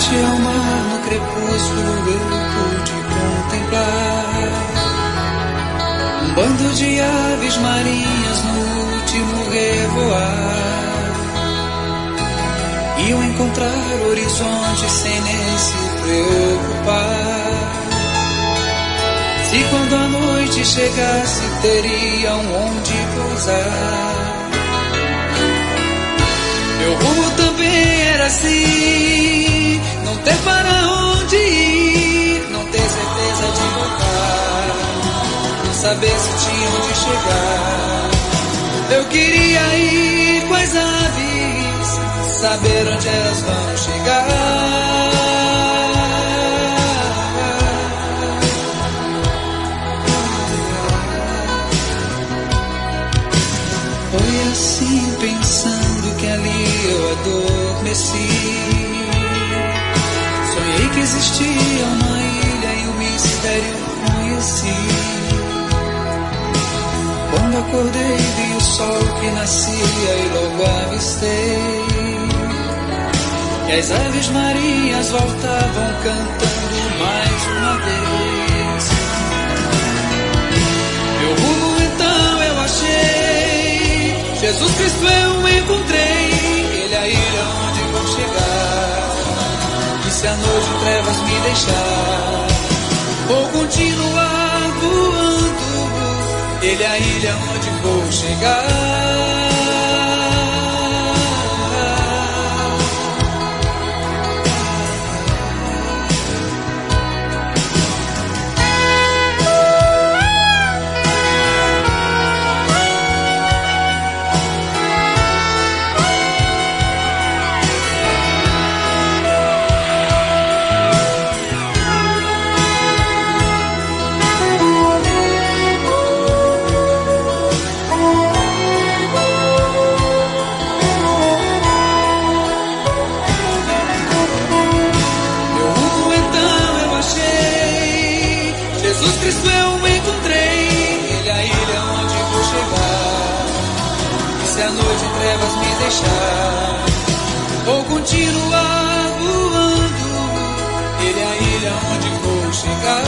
frente ao mar, no crepúsculo eu pude contemplar um bando de aves marinhas no último revoar. Iam encontrar horizonte sem nem se preocupar. Se quando a noite chegasse teriam onde pousar. Meu rumo também era assim, não ter para onde ir, não ter certeza de voltar, não saber se tinha onde chegar. Eu queria ir com as aves, saber onde elas vão chegar. Foi assim, pensando que ali eu adormeci. Sonhei que existia uma ilha e o mistério conheci. Quando acordei vi o sol que nascia e logo avistei que as aves marinhas voltavam cantando mais uma vez. Meu rumo então eu achei, Jesus Cristo eu encontrei, Ele é a ilha onde vou chegar. E se a noite em trevas me deixar, vou continuar voando, Ele é a ilha onde vou chegar. Jesus Cristo eu encontrei, Ele é a ilha onde vou chegar. E se a noite em trevas me deixar, vou continuar voando, Ele é a ilha onde vou chegar.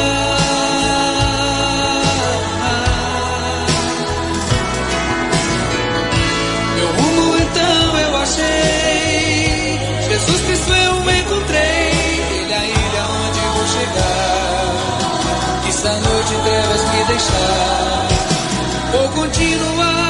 Meu rumo então eu achei, Jesus Cristo eu encontrei, Ele é a ilha onde vou chegar. Se a noite em trevas me deixar, vou continuar